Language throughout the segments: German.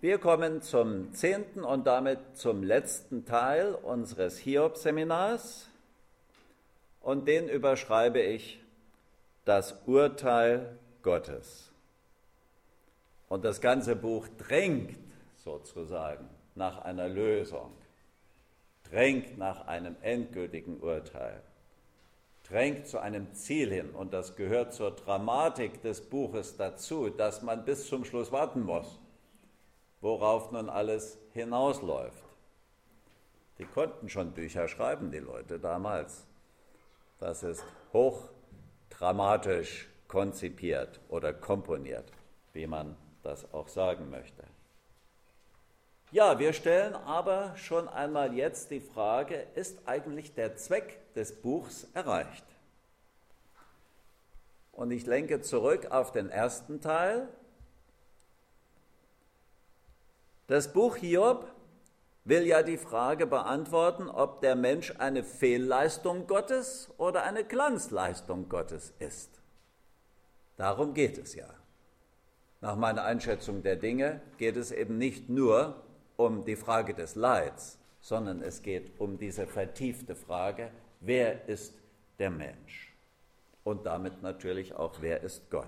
Wir kommen zum 10. und damit zum letzten Teil unseres Hiob-Seminars und den überschreibe ich das Urteil Gottes. Und das ganze Buch drängt sozusagen nach einer Lösung, drängt nach einem endgültigen Urteil, drängt zu einem Ziel hin und das gehört zur Dramatik des Buches dazu, dass man bis zum Schluss warten muss, worauf nun alles hinausläuft. Die konnten schon Bücher schreiben, die Leute damals. Das ist hochdramatisch konzipiert oder komponiert, wie man das auch sagen möchte. Ja, wir stellen aber schon einmal jetzt die Frage, ist eigentlich der Zweck des Buchs erreicht? Und ich lenke zurück auf den ersten Teil. Das Buch Hiob will ja die Frage beantworten, ob der Mensch eine Fehlleistung Gottes oder eine Glanzleistung Gottes ist. Darum geht es ja. Nach meiner Einschätzung der Dinge geht es eben nicht nur um die Frage des Leids, sondern es geht um diese vertiefte Frage, wer ist der Mensch? Und damit natürlich auch, wer ist Gott?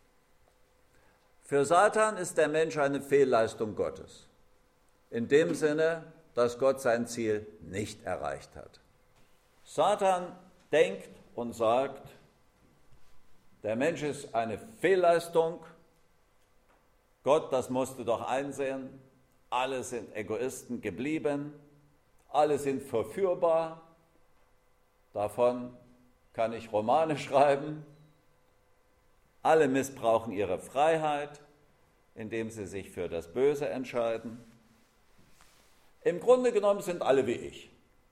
Für Satan ist der Mensch eine Fehlleistung Gottes. In dem Sinne, dass Gott sein Ziel nicht erreicht hat. Satan denkt und sagt, der Mensch ist eine Fehlleistung, Gott, das musst du doch einsehen, alle sind Egoisten geblieben, alle sind verführbar, davon kann ich Romane schreiben, alle missbrauchen ihre Freiheit, indem sie sich für das Böse entscheiden. Im Grunde genommen sind alle wie ich.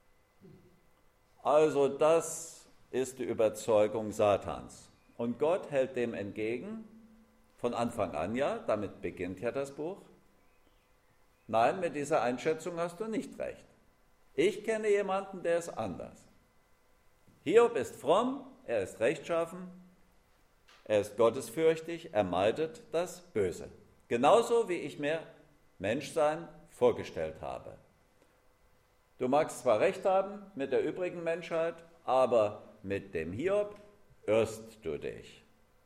Also das ist die Überzeugung Satans. Und Gott hält dem entgegen, von Anfang an ja, damit beginnt ja das Buch. Nein, mit dieser Einschätzung hast du nicht recht. Ich kenne jemanden, der ist anders. Hiob ist fromm, er ist rechtschaffen, er ist gottesfürchtig, er meidet das Böse. Genauso wie ich mir Menschsein vorgestellt habe. Du magst zwar recht haben mit der übrigen Menschheit, aber mit dem Hiob irrst du dich.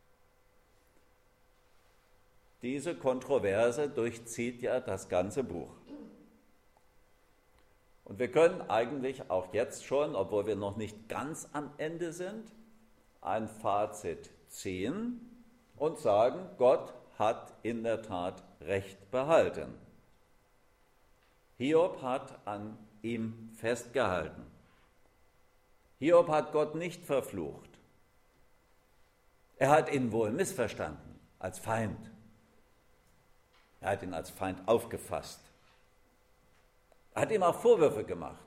Diese Kontroverse durchzieht ja das ganze Buch. Und wir können eigentlich auch jetzt schon, obwohl wir noch nicht ganz am Ende sind, ein Fazit ziehen und sagen, Gott hat in der Tat Recht behalten. Hiob hat an ihm festgehalten. Hiob hat Gott nicht verflucht. Er hat ihn wohl missverstanden als Feind. Er hat ihn als Feind aufgefasst. Er hat ihm auch Vorwürfe gemacht.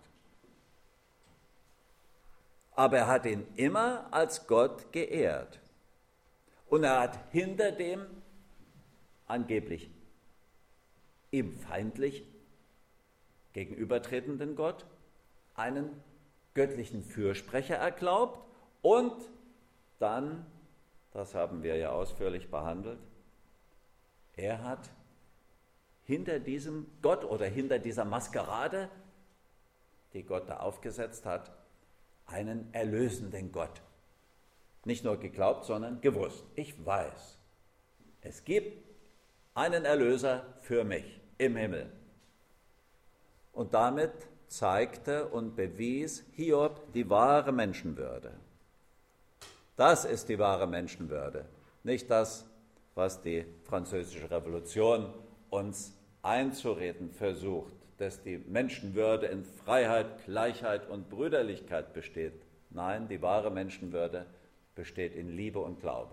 Aber er hat ihn immer als Gott geehrt. Und er hat hinter dem angeblich ihm feindlich gegenübertretenden Gott einen göttlichen Fürsprecher erglaubt und dann, das haben wir ja ausführlich behandelt, er hat hinter diesem Gott oder hinter dieser Maskerade, die Gott da aufgesetzt hat, einen erlösenden Gott. Nicht nur geglaubt, sondern gewusst. Ich weiß, es gibt einen Erlöser für mich im Himmel. Und damit zeigte und bewies Hiob die wahre Menschenwürde. Das ist die wahre Menschenwürde, nicht das, was die Französische Revolution uns einzureden versucht, dass die Menschenwürde in Freiheit, Gleichheit und Brüderlichkeit besteht. Nein, die wahre Menschenwürde besteht in Liebe und Glaube.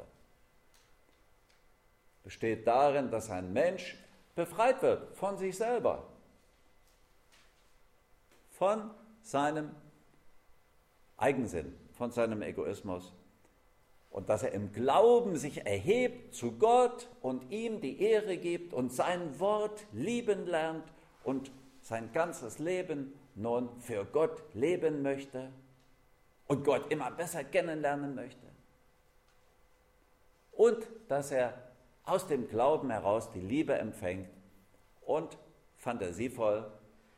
Besteht darin, dass ein Mensch befreit wird von sich selber, von seinem Eigensinn, von seinem Egoismus und dass er im Glauben sich erhebt zu Gott und ihm die Ehre gibt und sein Wort lieben lernt und sein ganzes Leben nun für Gott leben möchte und Gott immer besser kennenlernen möchte. Und dass er aus dem Glauben heraus die Liebe empfängt und fantasievoll,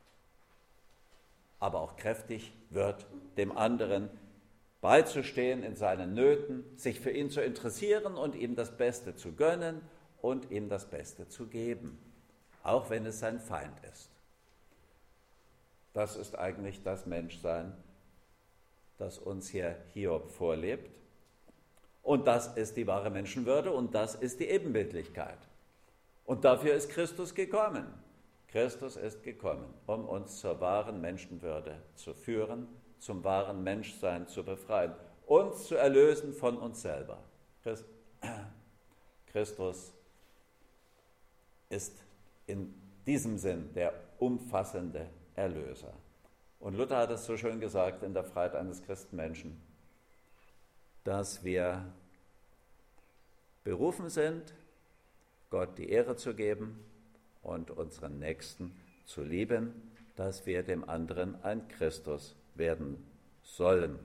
aber auch kräftig wird, dem anderen beizustehen in seinen Nöten, sich für ihn zu interessieren und ihm das Beste zu gönnen und ihm das Beste zu geben, auch wenn es sein Feind ist. Das ist eigentlich das Menschsein, das uns hier Hiob vorlebt. Und das ist die wahre Menschenwürde und das ist die Ebenbildlichkeit. Und dafür ist Christus gekommen. Christus ist gekommen, um uns zur wahren Menschenwürde zu führen, zum wahren Menschsein zu befreien, uns zu erlösen von uns selber. Christus ist in diesem Sinn der umfassende Erlöser. Und Luther hat es so schön gesagt in der Freiheit eines Christenmenschen, dass wir berufen sind, Gott die Ehre zu geben und unseren Nächsten zu lieben, dass wir dem anderen ein Christus werden sollen.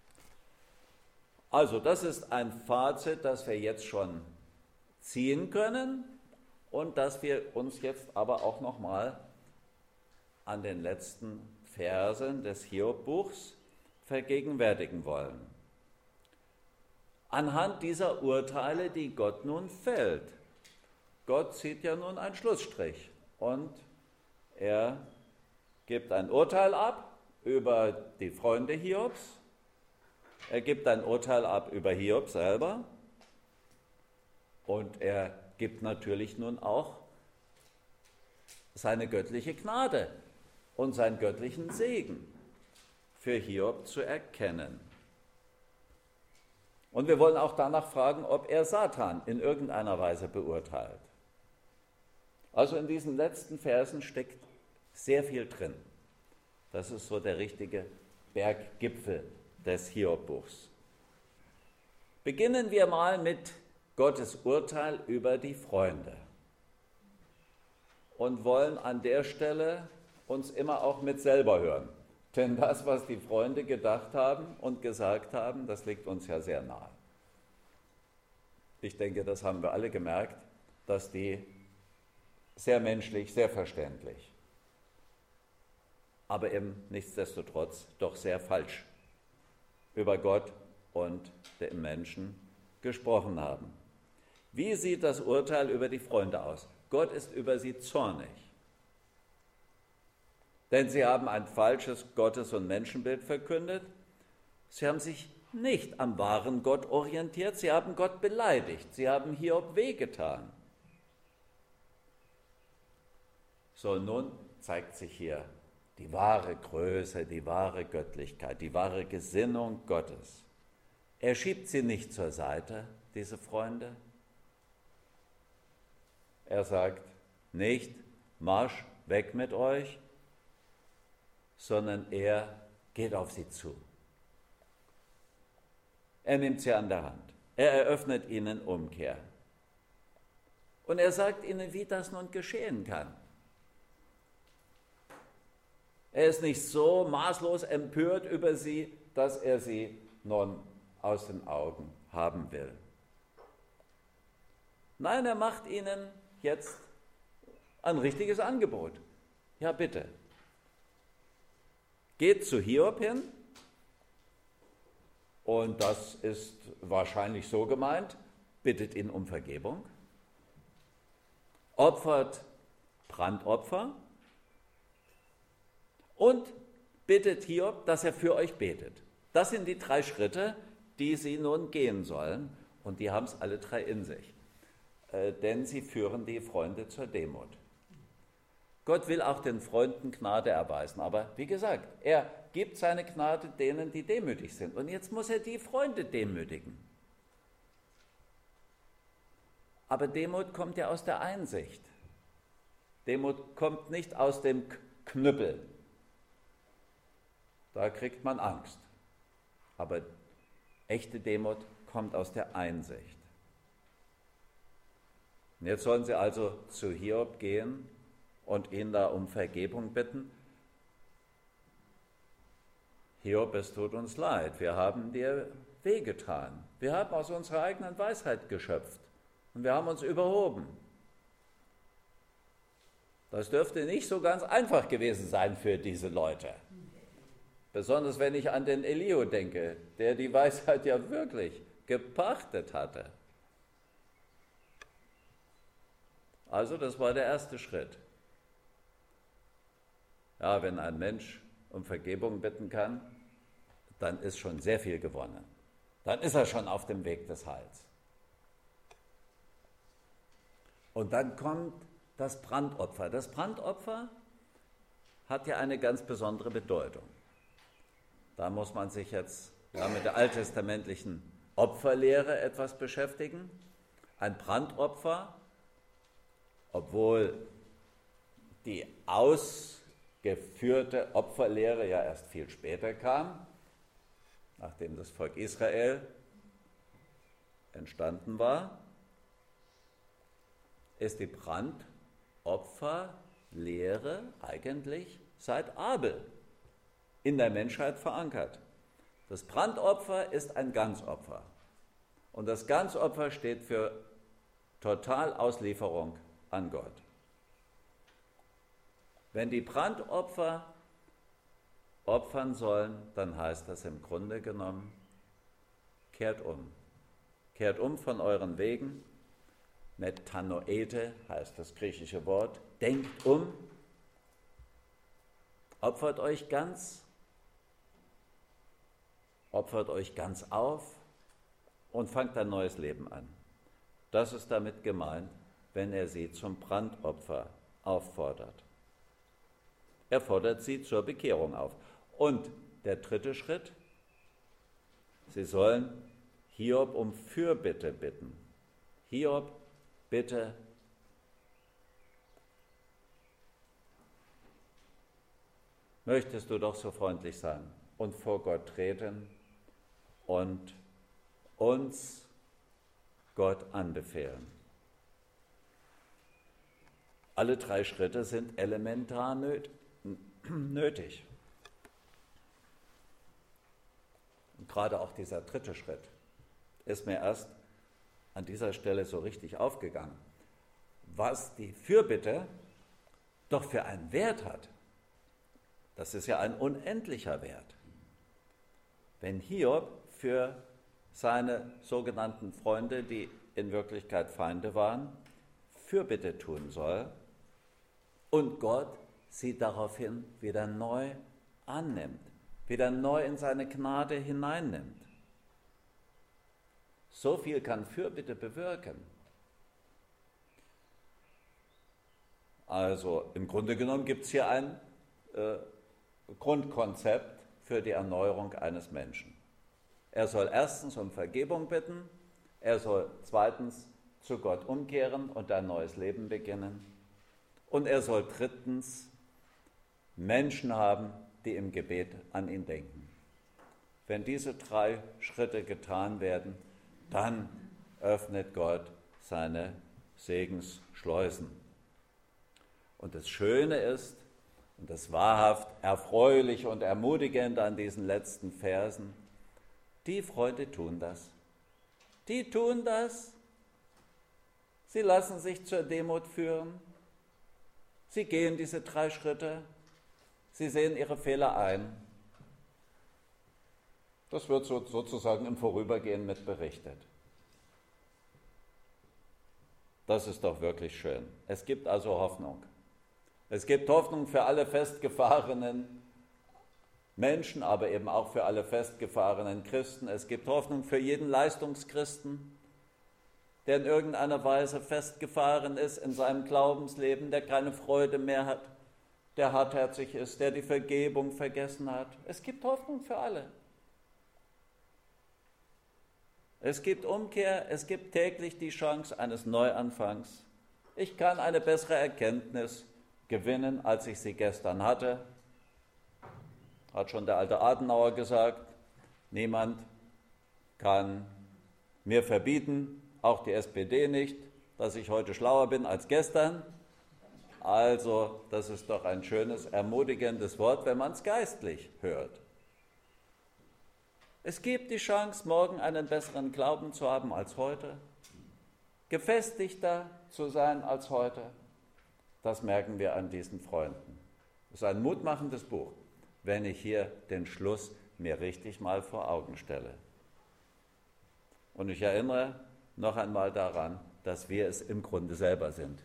Also das ist ein Fazit, das wir jetzt schon ziehen können und das wir uns jetzt aber auch nochmal an den letzten Versen des Hiob-Buchs vergegenwärtigen wollen. Anhand dieser Urteile, die Gott nun fällt. Gott zieht ja nun einen Schlussstrich und er gibt ein Urteil ab über die Freunde Hiobs, er gibt ein Urteil ab über Hiob selber und er gibt natürlich nun auch seine göttliche Gnade und seinen göttlichen Segen für Hiob zu erkennen. Und wir wollen auch danach fragen, ob er Satan in irgendeiner Weise beurteilt. Also in diesen letzten Versen steckt sehr viel drin. Das ist so der richtige Berggipfel des Hiob-Buchs. Beginnen wir mal mit Gottes Urteil über die Freunde und wollen an der Stelle uns immer auch mit selber hören. Denn das, was die Freunde gedacht haben und gesagt haben, das liegt uns ja sehr nahe. Ich denke, das haben wir alle gemerkt, dass die sehr menschlich, sehr verständlich, aber eben nichtsdestotrotz doch sehr falsch über Gott und den Menschen gesprochen haben. Wie sieht das Urteil über die Freunde aus? Gott ist über sie zornig, denn sie haben ein falsches Gottes- und Menschenbild verkündet. Sie haben sich nicht am wahren Gott orientiert, sie haben Gott beleidigt, sie haben Hiob wehgetan. So, nun zeigt sich hier die wahre Größe, die wahre Göttlichkeit, die wahre Gesinnung Gottes. Er schiebt sie nicht zur Seite, diese Freunde. Er sagt nicht, Marsch, weg mit euch, sondern er geht auf sie zu. Er nimmt sie an der Hand. Er eröffnet ihnen Umkehr. Und er sagt ihnen, wie das nun geschehen kann. Er ist nicht so maßlos empört über sie, dass er sie nun aus den Augen haben will. Nein, er macht ihnen jetzt ein richtiges Angebot. Ja, bitte. Geht zu Hiob hin, und das ist wahrscheinlich so gemeint, bittet ihn um Vergebung, opfert Brandopfer und bittet Hiob, dass er für euch betet. Das sind die 3 Schritte, die sie nun gehen sollen, und die haben es alle 3 in sich, denn sie führen die Freunde zur Demut. Gott will auch den Freunden Gnade erweisen, aber wie gesagt, er gibt seine Gnade denen, die demütig sind. Und jetzt muss er die Freunde demütigen. Aber Demut kommt ja aus der Einsicht. Demut kommt nicht aus dem Knüppel. Da kriegt man Angst. Aber echte Demut kommt aus der Einsicht. Und jetzt sollen sie also zu Hiob gehen und ihn da um Vergebung bitten. Hiob, es tut uns leid, wir haben dir wehgetan. Wir haben aus unserer eigenen Weisheit geschöpft und wir haben uns überhoben. Das dürfte nicht so ganz einfach gewesen sein für diese Leute. Besonders wenn ich an den Elihu denke, der die Weisheit ja wirklich gepachtet hatte. Also das war der erste Schritt. Ja, wenn ein Mensch um Vergebung bitten kann, dann ist schon sehr viel gewonnen. Dann ist er schon auf dem Weg des Heils. Und dann kommt das Brandopfer. Das Brandopfer hat ja eine ganz besondere Bedeutung. Da muss man sich jetzt mit der alttestamentlichen Opferlehre etwas beschäftigen. Ein Brandopfer, obwohl die ausgeführte Opferlehre ja erst viel später kam, nachdem das Volk Israel entstanden war, ist die Brandopferlehre eigentlich seit Abel in der Menschheit verankert. Das Brandopfer ist ein Ganzopfer. Und das Ganzopfer steht für Totalauslieferung an Gott. Wenn die Brandopfer opfern sollen, dann heißt das im Grunde genommen, kehrt um. Kehrt um von euren Wegen. Metanoete heißt das griechische Wort. Denkt um. Opfert euch ganz auf und fangt ein neues Leben an. Das ist damit gemeint, wenn er sie zum Brandopfer auffordert. Er fordert sie zur Bekehrung auf. Und der dritte Schritt, sie sollen Hiob um Fürbitte bitten. Hiob, bitte, möchtest du doch so freundlich sein und vor Gott treten und uns Gott anbefehlen. Alle drei Schritte sind elementar nötig. Und gerade auch dieser dritte Schritt ist mir erst an dieser Stelle so richtig aufgegangen, was die Fürbitte doch für einen Wert hat. Das ist ja ein unendlicher Wert. Wenn Hiob für seine sogenannten Freunde, die in Wirklichkeit Feinde waren, Fürbitte tun soll und Gott sie daraufhin wieder neu annimmt, wieder neu in seine Gnade hineinnimmt. So viel kann Fürbitte bewirken. Also im Grunde genommen gibt es hier ein Grundkonzept für die Erneuerung eines Menschen. Er soll erstens um Vergebung bitten, er soll zweitens zu Gott umkehren und ein neues Leben beginnen und er soll drittens Menschen haben, die im Gebet an ihn denken. Wenn diese drei Schritte getan werden, dann öffnet Gott seine Segensschleusen. Und das Schöne ist, und das wahrhaft Erfreuliche und Ermutigende an diesen letzten Versen, die Freunde tun das. Die tun das. Sie lassen sich zur Demut führen. Sie gehen diese drei Schritte. Sie sehen ihre Fehler ein. Das wird sozusagen im Vorübergehen mit berichtet. Das ist doch wirklich schön. Es gibt also Hoffnung. Es gibt Hoffnung für alle festgefahrenen Menschen, aber eben auch für alle festgefahrenen Christen. Es gibt Hoffnung für jeden Leistungschristen, der in irgendeiner Weise festgefahren ist in seinem Glaubensleben, der keine Freude mehr hat, der hartherzig ist, der die Vergebung vergessen hat. Es gibt Hoffnung für alle. Es gibt Umkehr, es gibt täglich die Chance eines Neuanfangs. Ich kann eine bessere Erkenntnis gewinnen, als ich sie gestern hatte. Hat schon der alte Adenauer gesagt, niemand kann mir verbieten, auch die SPD nicht, dass ich heute schlauer bin als gestern. Also, das ist doch ein schönes, ermutigendes Wort, wenn man es geistlich hört. Es gibt die Chance, morgen einen besseren Glauben zu haben als heute, gefestigter zu sein als heute. Das merken wir an diesen Freunden. Es ist ein mutmachendes Buch, wenn ich hier den Schluss mir richtig mal vor Augen stelle. Und ich erinnere noch einmal daran, dass wir es im Grunde selber sind.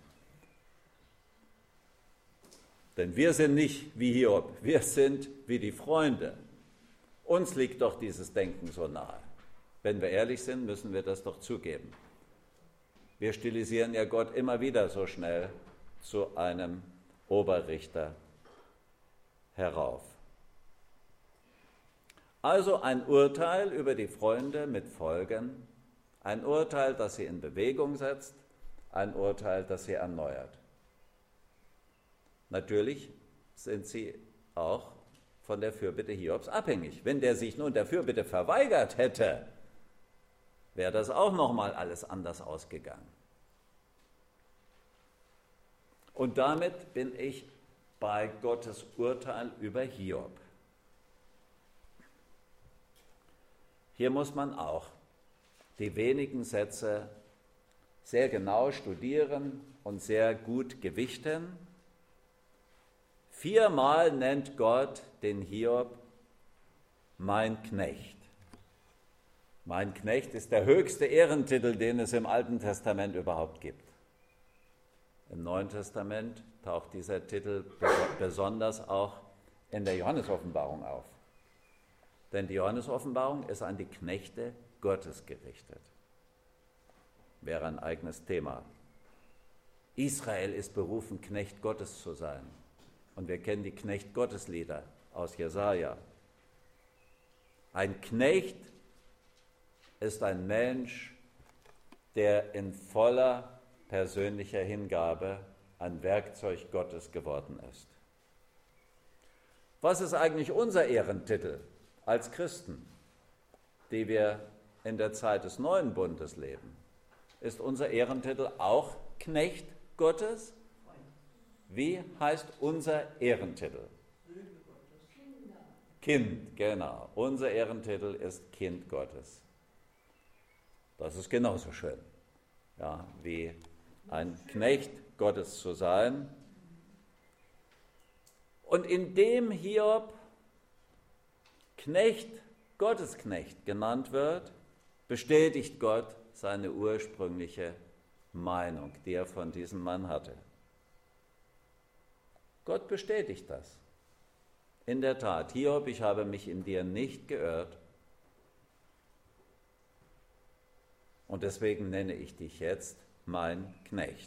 Denn wir sind nicht wie Hiob, wir sind wie die Freunde. Uns liegt doch dieses Denken so nahe. Wenn wir ehrlich sind, müssen wir das doch zugeben. Wir stilisieren ja Gott immer wieder so schnell zu einem Oberrichter herauf. Also ein Urteil über die Freunde mit Folgen, ein Urteil, das sie in Bewegung setzt, ein Urteil, das sie erneuert. Natürlich sind sie auch von der Fürbitte Hiobs abhängig. Wenn der sich nun der Fürbitte verweigert hätte, wäre das auch nochmal alles anders ausgegangen. Und damit bin ich bei Gottes Urteil über Hiob. Hier muss man auch die wenigen Sätze sehr genau studieren und sehr gut gewichten. 4-mal nennt Gott den Hiob mein Knecht. Mein Knecht ist der höchste Ehrentitel, den es im Alten Testament überhaupt gibt. Im Neuen Testament taucht dieser Titel besonders auch in der Johannesoffenbarung auf. Denn die Johannesoffenbarung ist an die Knechte Gottes gerichtet. Wäre ein eigenes Thema. Israel ist berufen, Knecht Gottes zu sein. Und wir kennen die Knecht-Gottes-Lieder aus Jesaja. Ein Knecht ist ein Mensch, der in voller persönlicher Hingabe ein Werkzeug Gottes geworden ist. Was ist eigentlich unser Ehrentitel als Christen, die wir in der Zeit des Neuen Bundes leben? Ist unser Ehrentitel auch Knecht Gottes? Wie heißt unser Ehrentitel? Kind, genau. Unser Ehrentitel ist Kind Gottes. Das ist genauso schön, ja, wie ein Knecht Gottes zu sein. Und indem Hiob Knecht, Gottesknecht genannt wird, bestätigt Gott seine ursprüngliche Meinung, die er von diesem Mann hatte. Gott bestätigt das. In der Tat, Hiob, ich habe mich in dir nicht geirrt und deswegen nenne ich dich jetzt mein Knecht.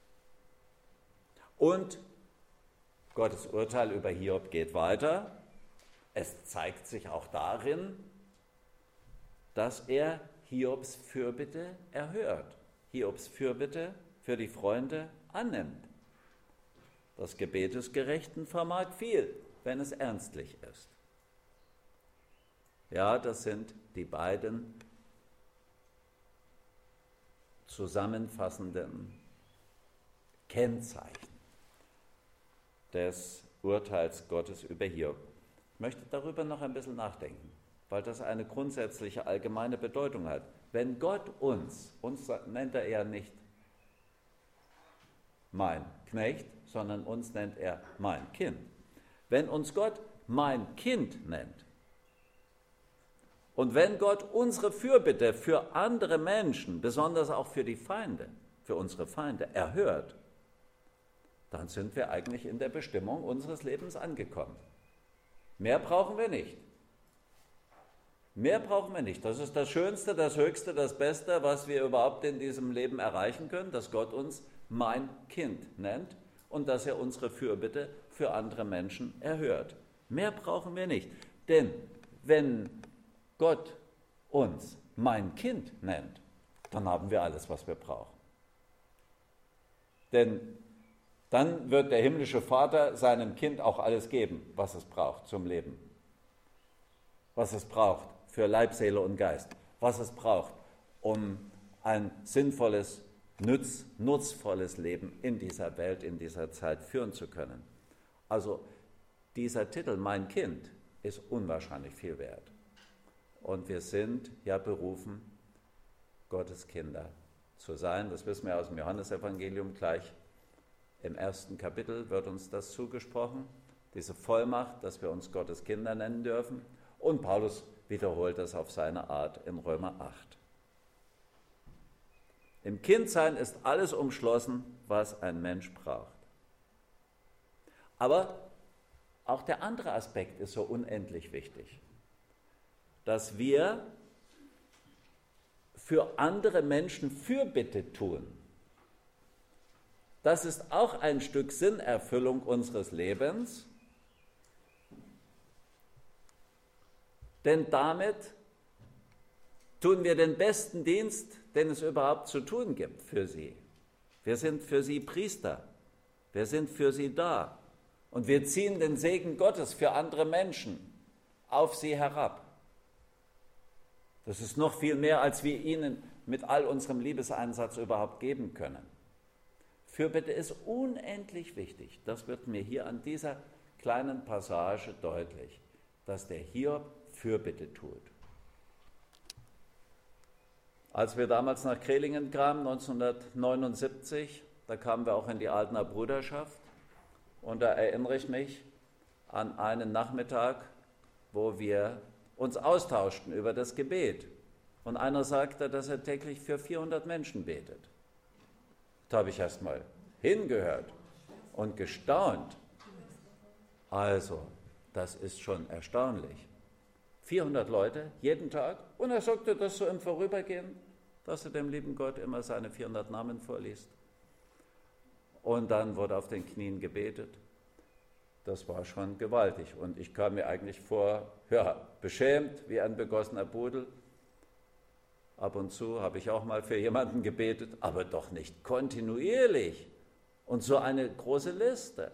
Und Gottes Urteil über Hiob geht weiter. Es zeigt sich auch darin, dass er Hiobs Fürbitte erhört, Hiobs Fürbitte für die Freunde annimmt. Das Gebet des Gerechten vermag viel, wenn es ernstlich ist. Ja, das sind die beiden zusammenfassenden Kennzeichen des Urteils Gottes über Hiob. Ich möchte darüber noch ein bisschen nachdenken, weil das eine grundsätzliche allgemeine Bedeutung hat. Wenn Gott uns nennt er ja nicht mein Knecht, sondern uns nennt er mein Kind. Wenn uns Gott mein Kind nennt und wenn Gott unsere Fürbitte für andere Menschen, besonders auch für die Feinde, für unsere Feinde, erhört, dann sind wir eigentlich in der Bestimmung unseres Lebens angekommen. Mehr brauchen wir nicht. Mehr brauchen wir nicht. Das ist das Schönste, das Höchste, das Beste, was wir überhaupt in diesem Leben erreichen können, dass Gott uns mein Kind nennt und dass er unsere Fürbitte für andere Menschen erhört. Mehr brauchen wir nicht. Denn wenn Gott uns mein Kind nennt, dann haben wir alles, was wir brauchen. Denn dann wird der himmlische Vater seinem Kind auch alles geben, was es braucht zum Leben. Was es braucht für Leib, Seele und Geist. Was es braucht, um ein sinnvolles, nutzvolles Leben in dieser Welt, in dieser Zeit führen zu können. Also dieser Titel, mein Kind, ist unwahrscheinlich viel wert. Und wir sind ja berufen, Gottes Kinder zu sein. Das wissen wir aus dem Johannesevangelium gleich Im 1. Kapitel wird uns das zugesprochen, diese Vollmacht, dass wir uns Gottes Kinder nennen dürfen. Und Paulus wiederholt das auf seine Art in Römer 8. Im Kindsein ist alles umschlossen, was ein Mensch braucht. Aber auch der andere Aspekt ist so unendlich wichtig, dass wir für andere Menschen Fürbitte tun. Das ist auch ein Stück Sinnerfüllung unseres Lebens, denn damit tun wir den besten Dienst, den es überhaupt zu tun gibt für sie. Wir sind für sie Priester, wir sind für sie da und wir ziehen den Segen Gottes für andere Menschen auf sie herab. Das ist noch viel mehr, als wir ihnen mit all unserem Liebeseinsatz überhaupt geben können. Fürbitte ist unendlich wichtig. Das wird mir hier an dieser kleinen Passage deutlich, dass der Hiob Fürbitte tut. Als wir damals nach Krehlingen kamen, 1979, da kamen wir auch in die Altener Bruderschaft und da erinnere ich mich an einen Nachmittag, wo wir uns austauschten über das Gebet. Und einer sagte, dass er täglich für 400 Menschen betet. Da habe ich erst mal hingehört und gestaunt. Also, das ist schon erstaunlich. 400 Leute, jeden Tag. Und er sagte das so im Vorübergehen, dass er dem lieben Gott immer seine 400 Namen vorliest. Und dann wurde auf den Knien gebetet. Das war schon gewaltig. Und ich kam mir eigentlich vor, beschämt wie ein begossener Pudel. Ab und zu habe ich auch mal für jemanden gebetet, aber doch nicht kontinuierlich. Und so eine große Liste.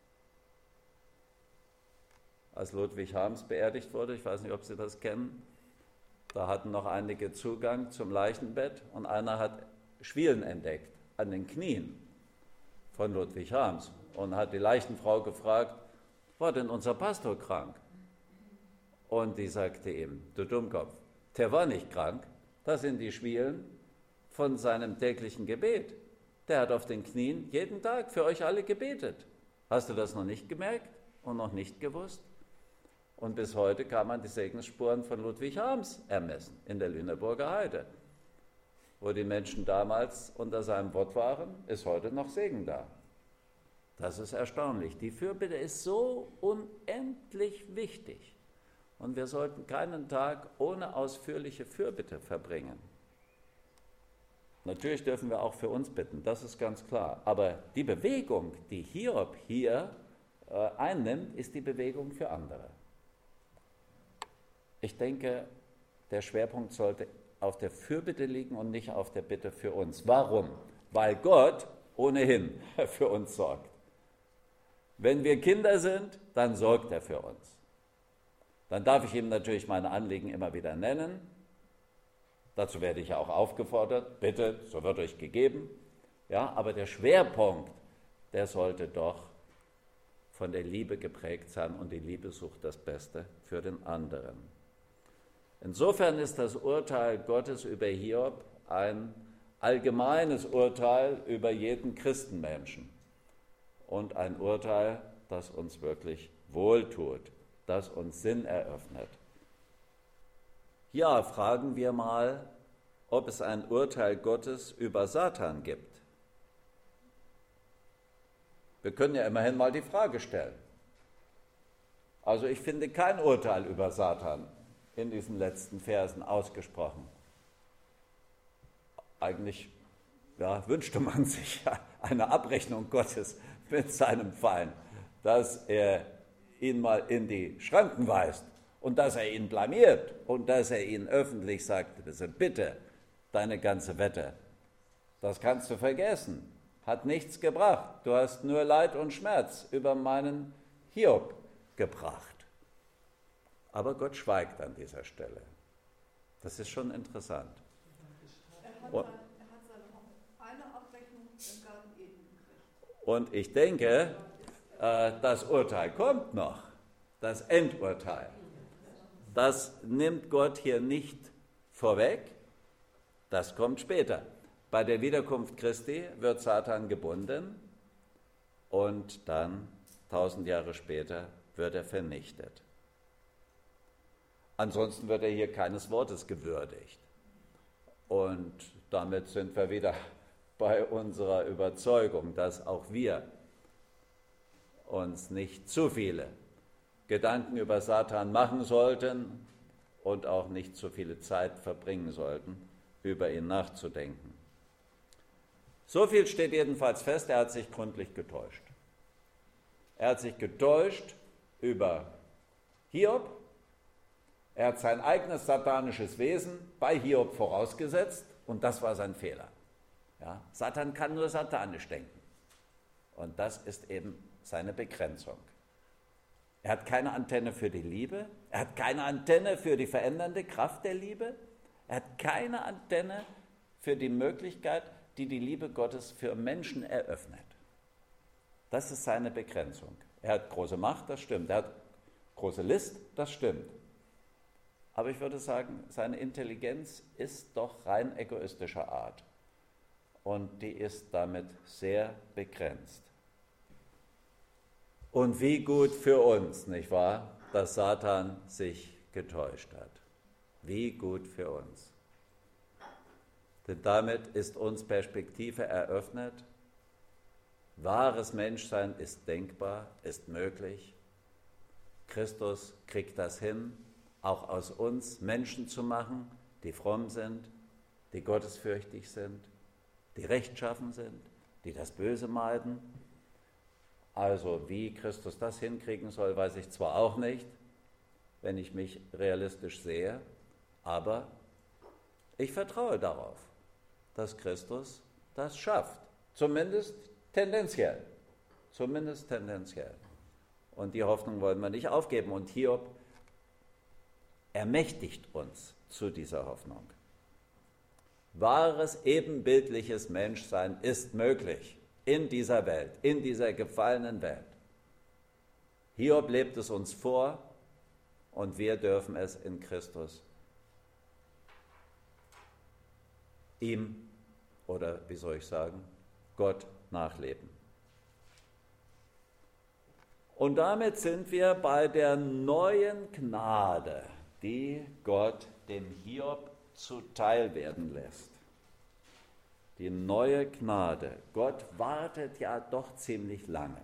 Als Ludwig Harms beerdigt wurde, ich weiß nicht, ob Sie das kennen, da hatten noch einige Zugang zum Leichenbett und einer hat Schwielen entdeckt an den Knien von Ludwig Harms und hat die Leichenfrau gefragt, war denn unser Pastor krank? Und die sagte ihm, du Dummkopf, der war nicht krank, das sind die Schwielen von seinem täglichen Gebet. Der hat auf den Knien jeden Tag für euch alle gebetet. Hast du das noch nicht gemerkt und noch nicht gewusst? Und bis heute kann man die Segensspuren von Ludwig Harms ermessen in der Lüneburger Heide. Wo die Menschen damals unter seinem Wort waren, ist heute noch Segen da. Das ist erstaunlich. Die Fürbitte ist so unendlich wichtig. Und wir sollten keinen Tag ohne ausführliche Fürbitte verbringen. Natürlich dürfen wir auch für uns bitten, das ist ganz klar. Aber die Bewegung, die Hiob hier einnimmt, ist die Bewegung für andere. Ich denke, der Schwerpunkt sollte auf der Fürbitte liegen und nicht auf der Bitte für uns. Warum? Weil Gott ohnehin für uns sorgt. Wenn wir Kinder sind, dann sorgt er für uns. Dann darf ich ihm natürlich meine Anliegen immer wieder nennen. Dazu werde ich ja auch aufgefordert. Bitte, so wird euch gegeben. Ja, aber der Schwerpunkt, der sollte doch von der Liebe geprägt sein und die Liebe sucht das Beste für den anderen. Insofern ist das Urteil Gottes über Hiob ein allgemeines Urteil über jeden Christenmenschen und ein Urteil, das uns wirklich wohltut, das uns Sinn eröffnet. Ja, fragen wir mal, ob es ein Urteil Gottes über Satan gibt. Wir können ja immerhin mal die Frage stellen. Also ich finde kein Urteil über Satan in diesen letzten Versen ausgesprochen. Eigentlich wünschte man sich eine Abrechnung Gottes mit seinem Feind, dass er ihn mal in die Schranken weist und dass er ihn blamiert und dass er ihn öffentlich sagt, bitte, deine ganze Wette, das kannst du vergessen, hat nichts gebracht, du hast nur Leid und Schmerz über meinen Hiob gebracht. Aber Gott schweigt an dieser Stelle. Das ist schon interessant. Er hat eine Abrechnung im Garten Eden gekriegt. Und ich denke, das Urteil kommt noch, das Endurteil. Das nimmt Gott hier nicht vorweg, das kommt später. Bei der Wiederkunft Christi wird Satan gebunden und dann 1000 Jahre später wird er vernichtet. Ansonsten wird er hier keines Wortes gewürdigt. Und damit sind wir wieder bei unserer Überzeugung, dass auch wir uns nicht zu viele Gedanken über Satan machen sollten und auch nicht zu viele Zeit verbringen sollten, über ihn nachzudenken. So viel steht jedenfalls fest, er hat sich gründlich getäuscht. Er hat sich getäuscht über Hiob. Er hat sein eigenes satanisches Wesen bei Hiob vorausgesetzt und das war sein Fehler. Ja, Satan kann nur satanisch denken und das ist eben seine Begrenzung. Er hat keine Antenne für die Liebe, er hat keine Antenne für die verändernde Kraft der Liebe, er hat keine Antenne für die Möglichkeit, die die Liebe Gottes für Menschen eröffnet. Das ist seine Begrenzung. Er hat große Macht, das stimmt, er hat große List, das stimmt. Aber ich würde sagen, seine Intelligenz ist doch rein egoistischer Art und die ist damit sehr begrenzt. Und wie gut für uns, nicht wahr, dass Satan sich getäuscht hat. Wie gut für uns. Denn damit ist uns Perspektive eröffnet. Wahres Menschsein ist denkbar, ist möglich. Christus kriegt das hin, auch aus uns Menschen zu machen, die fromm sind, die gottesfürchtig sind, die rechtschaffen sind, die das Böse meiden. Also wie Christus das hinkriegen soll, weiß ich zwar auch nicht, wenn ich mich realistisch sehe, aber ich vertraue darauf, dass Christus das schafft, zumindest tendenziell. Zumindest tendenziell. Und die Hoffnung wollen wir nicht aufgeben. Und Hiob ermächtigt uns zu dieser Hoffnung. Wahres, ebenbildliches Menschsein ist möglich in dieser Welt, in dieser gefallenen Welt. Hiob lebt es uns vor und wir dürfen es in Christus ihm, oder wie soll ich sagen, Gott nachleben. Und damit sind wir bei der neuen Gnade, die Gott dem Hiob zuteil werden lässt. Die neue Gnade. Gott wartet ja doch ziemlich lange.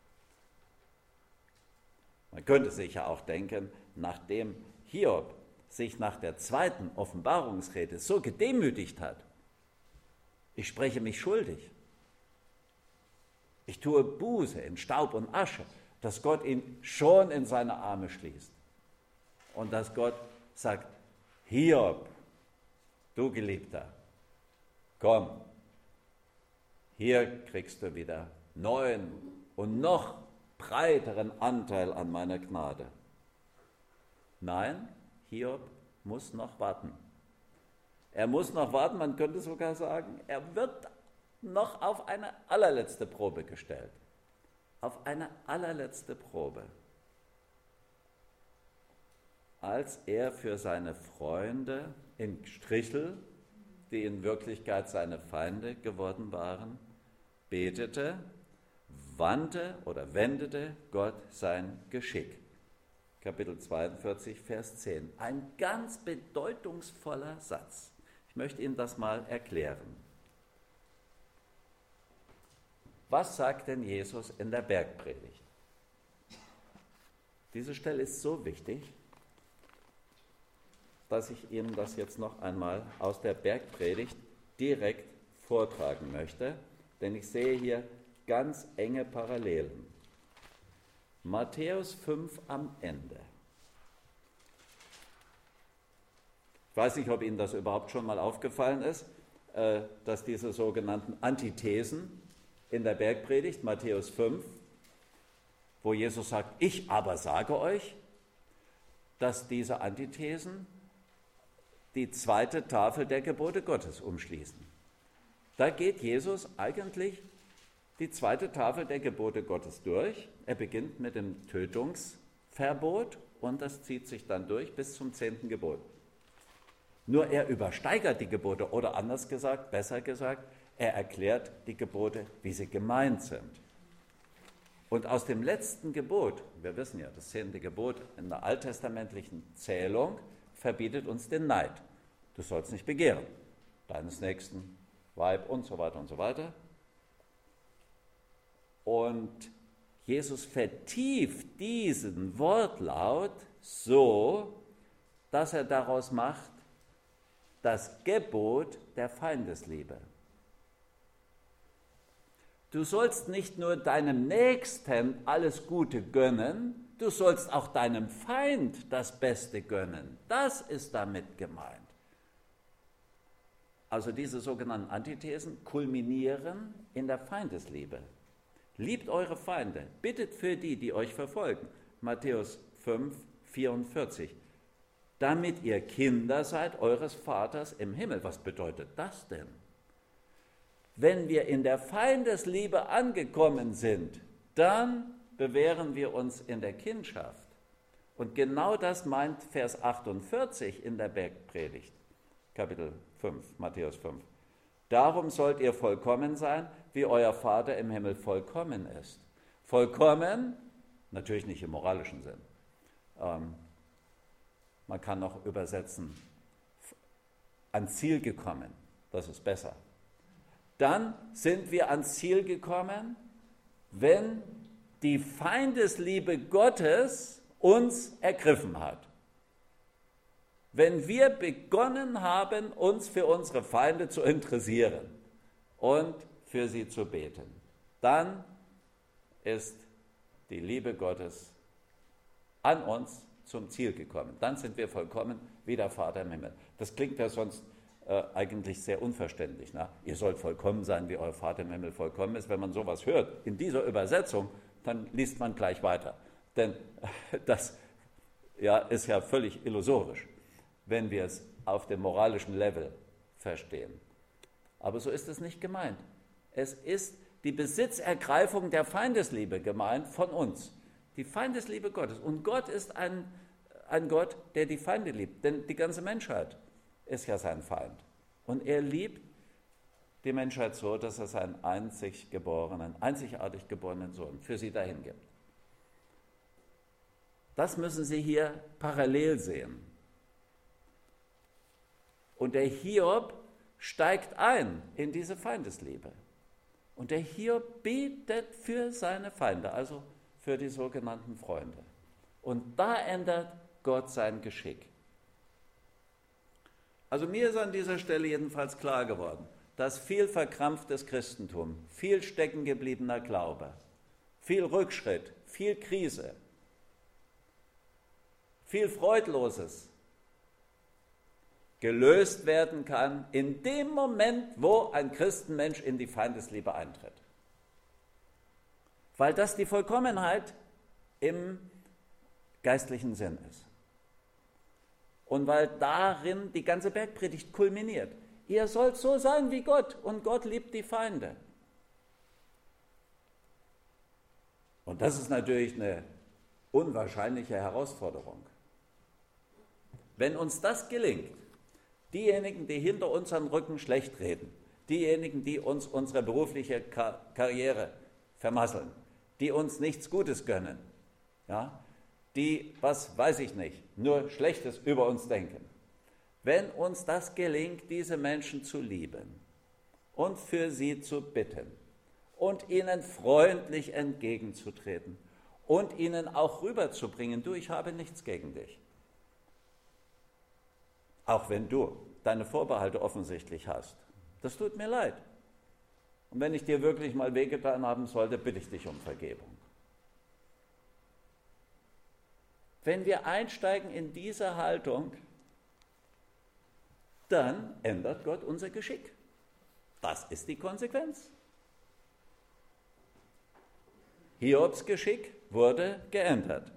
Man könnte sich ja auch denken, nachdem Hiob sich nach der zweiten Offenbarungsrede so gedemütigt hat, ich spreche mich schuldig, ich tue Buße in Staub und Asche, dass Gott ihn schon in seine Arme schließt und dass Gott sagt, Hiob, du Geliebter, komm, hier kriegst du wieder neuen und noch breiteren Anteil an meiner Gnade. Nein, Hiob muss noch warten. Er muss noch warten, man könnte sogar sagen, er wird noch auf eine allerletzte Probe gestellt. Auf eine allerletzte Probe. Als er für seine Freunde in Strichel, die in Wirklichkeit seine Feinde geworden waren, betete, wendete Gott sein Geschick. Kapitel 42, Vers 10. Ein ganz bedeutungsvoller Satz. Ich möchte Ihnen das mal erklären. Was sagt denn Jesus in der Bergpredigt? Diese Stelle ist so wichtig, dass ich Ihnen das jetzt noch einmal aus der Bergpredigt direkt vortragen möchte, denn ich sehe hier ganz enge Parallelen. Matthäus 5 am Ende. Ich weiß nicht, ob Ihnen das überhaupt schon mal aufgefallen ist, dass diese sogenannten Antithesen in der Bergpredigt, Matthäus 5, wo Jesus sagt, ich aber sage euch, dass diese Antithesen die zweite Tafel der Gebote Gottes umschließen. Da geht Jesus eigentlich die zweite Tafel der Gebote Gottes durch. Er beginnt mit dem Tötungsverbot und das zieht sich dann durch bis zum 10. Gebot. Nur er übersteigert die Gebote oder besser gesagt, er erklärt die Gebote, wie sie gemeint sind. Und aus dem letzten Gebot, wir wissen ja, das 10. Gebot in der alttestamentlichen Zählung verbietet uns den Neid. Du sollst nicht begehren, deines Nächsten, Weib und so weiter und so weiter. Und Jesus vertieft diesen Wortlaut so, dass er daraus macht das Gebot der Feindesliebe. Du sollst nicht nur deinem Nächsten alles Gute gönnen, du sollst auch deinem Feind das Beste gönnen. Das ist damit gemeint. Also diese sogenannten Antithesen kulminieren in der Feindesliebe. Liebt eure Feinde, bittet für die, die euch verfolgen. Matthäus 5, 44. Damit ihr Kinder seid eures Vaters im Himmel. Was bedeutet das denn? Wenn wir in der Feindesliebe angekommen sind, dann bewähren wir uns in der Kindschaft. Und genau das meint Vers 48 in der Bergpredigt, Kapitel 5, Matthäus 5. Darum sollt ihr vollkommen sein, wie euer Vater im Himmel vollkommen ist. Vollkommen, natürlich nicht im moralischen Sinn. Man kann noch übersetzen, ans Ziel gekommen, das ist besser. Dann sind wir ans Ziel gekommen, wenn die Feindesliebe Gottes uns ergriffen hat. Wenn wir begonnen haben, uns für unsere Feinde zu interessieren und für sie zu beten, dann ist die Liebe Gottes an uns zum Ziel gekommen. Dann sind wir vollkommen wie der Vater im Himmel. Das klingt ja sonst eigentlich sehr unverständlich. Ne? Ihr sollt vollkommen sein, wie euer Vater im Himmel vollkommen ist. Wenn man sowas hört in dieser Übersetzung, dann liest man gleich weiter. Denn das ist ja völlig illusorisch, wenn wir es auf dem moralischen Level verstehen. Aber so ist es nicht gemeint. Es ist die Besitzergreifung der Feindesliebe gemeint von uns. Die Feindesliebe Gottes. Und Gott ist ein Gott, der die Feinde liebt. Denn die ganze Menschheit ist ja sein Feind. Und er liebt die Menschheit so, dass er seinen einzigartig geborenen Sohn für sie dahin gibt. Das müssen Sie hier parallel sehen. Und der Hiob steigt ein in diese Feindesliebe. Und der Hiob betet für seine Feinde, also für die sogenannten Freunde. Und da ändert Gott sein Geschick. Also mir ist an dieser Stelle jedenfalls klar geworden, dass viel verkrampftes Christentum, viel steckengebliebener Glaube, viel Rückschritt, viel Krise, viel Freudloses gelöst werden kann in dem Moment, wo ein Christenmensch in die Feindesliebe eintritt. Weil das die Vollkommenheit im geistlichen Sinn ist. Und weil darin die ganze Bergpredigt kulminiert. Ihr sollt so sein wie Gott und Gott liebt die Feinde. Und das ist natürlich eine unwahrscheinliche Herausforderung. Wenn uns das gelingt, diejenigen, die hinter unseren Rücken schlecht reden, diejenigen, die uns unsere berufliche Karriere vermasseln, die uns nichts Gutes gönnen, ja, die, was weiß ich nicht, nur Schlechtes über uns denken. Wenn uns das gelingt, diese Menschen zu lieben und für sie zu bitten und ihnen freundlich entgegenzutreten und ihnen auch rüberzubringen, du, ich habe nichts gegen dich. Auch wenn du deine Vorbehalte offensichtlich hast. Das tut mir leid. Und wenn ich dir wirklich mal wehgetan haben sollte, bitte ich dich um Vergebung. Wenn wir einsteigen in diese Haltung, dann ändert Gott unser Geschick. Das ist die Konsequenz. Hiobs Geschick wurde geändert.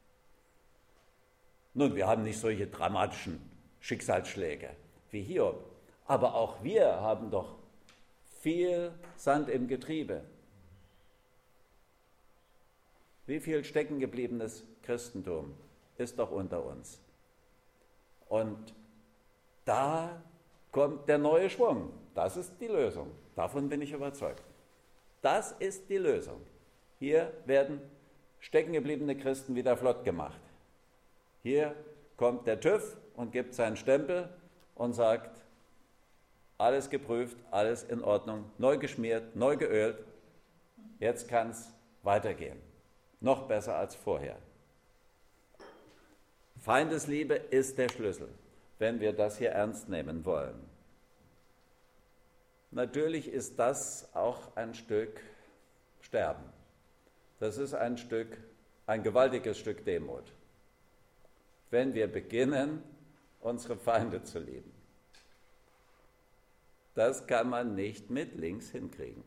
Nun, wir haben nicht solche dramatischen Schicksalsschläge wie Hiob, aber auch wir haben doch viel Sand im Getriebe. Wie viel steckengebliebenes Christentum ist doch unter uns. Und da kommt der neue Schwung. Das ist die Lösung. Davon bin ich überzeugt. Das ist die Lösung. Hier werden steckengebliebene Christen wieder flott gemacht. Hier kommt der TÜV und gibt seinen Stempel und sagt, alles geprüft, alles in Ordnung, neu geschmiert, neu geölt, jetzt kann es weitergehen. Noch besser als vorher. Feindesliebe ist der Schlüssel, wenn wir das hier ernst nehmen wollen. Natürlich ist das auch ein Stück Sterben. Das ist ein gewaltiges Stück Demut. Wenn wir beginnen, unsere Feinde zu lieben. Das kann man nicht mit links hinkriegen.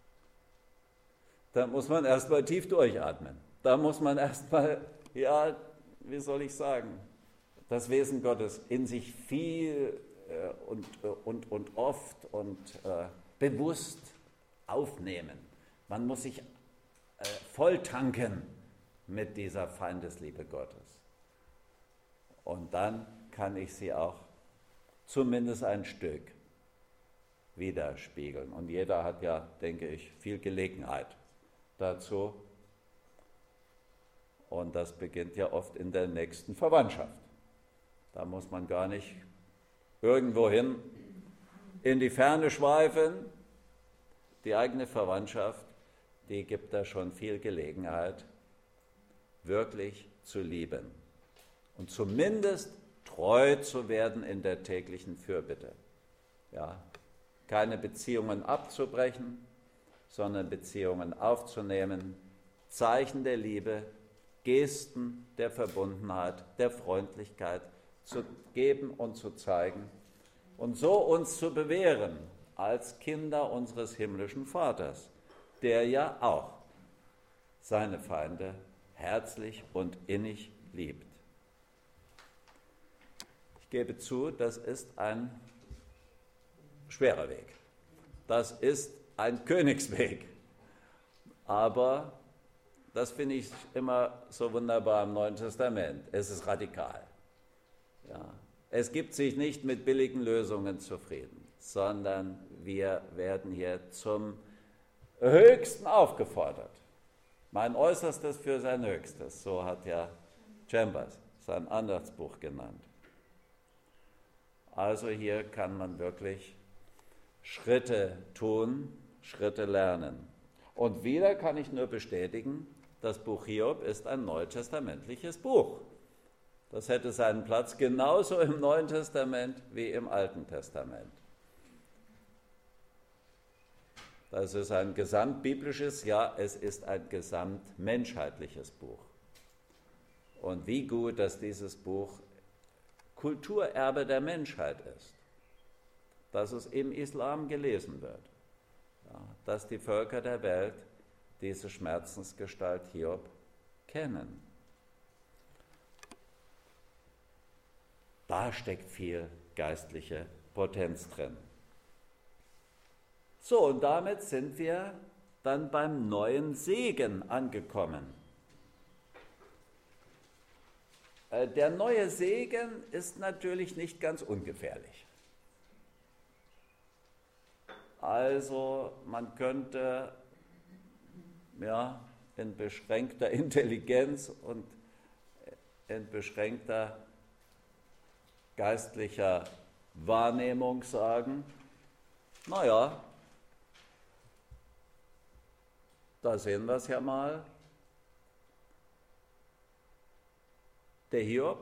Da muss man erstmal tief durchatmen. Da muss man erstmal, ja, wie soll ich sagen, das Wesen Gottes in sich viel und oft und bewusst aufnehmen. Man muss sich volltanken mit dieser Feindesliebe Gottes. Und dann kann ich sie auch zumindest ein Stück widerspiegeln. Und jeder hat ja, denke ich, viel Gelegenheit dazu. Und das beginnt ja oft in der nächsten Verwandtschaft. Da muss man gar nicht irgendwohin in die Ferne schweifen. Die eigene Verwandtschaft, die gibt da schon viel Gelegenheit, wirklich zu lieben. Und zumindest treu zu werden in der täglichen Fürbitte. Ja, keine Beziehungen abzubrechen, sondern Beziehungen aufzunehmen, Zeichen der Liebe, Gesten der Verbundenheit, der Freundlichkeit zu geben und zu zeigen und so uns zu bewähren als Kinder unseres himmlischen Vaters, der ja auch seine Feinde herzlich und innig liebt. Ich gebe zu, das ist ein schwerer Weg. Das ist ein Königsweg. Aber das finde ich immer so wunderbar im Neuen Testament. Es ist radikal. Ja. Es gibt sich nicht mit billigen Lösungen zufrieden, sondern wir werden hier zum Höchsten aufgefordert. Mein Äußerstes für sein Höchstes, so hat ja Chambers sein Andachtsbuch genannt. Also hier kann man wirklich Schritte tun, Schritte lernen. Und wieder kann ich nur bestätigen, das Buch Hiob ist ein neutestamentliches Buch. Das hätte seinen Platz genauso im Neuen Testament wie im Alten Testament. Das ist ein gesamtbiblisches, ja, es ist ein gesamtmenschheitliches Buch. Und wie gut, dass dieses Buch Kulturerbe der Menschheit ist, dass es im Islam gelesen wird, ja, dass die Völker der Welt diese Schmerzensgestalt Hiob kennen. Da steckt viel geistliche Potenz drin. So, und damit sind wir dann beim neuen Segen angekommen. Der neue Segen ist natürlich nicht ganz ungefährlich. Also man könnte ja, in beschränkter Intelligenz und in beschränkter geistlicher Wahrnehmung sagen, naja, da sehen wir es ja mal. Der Hiob,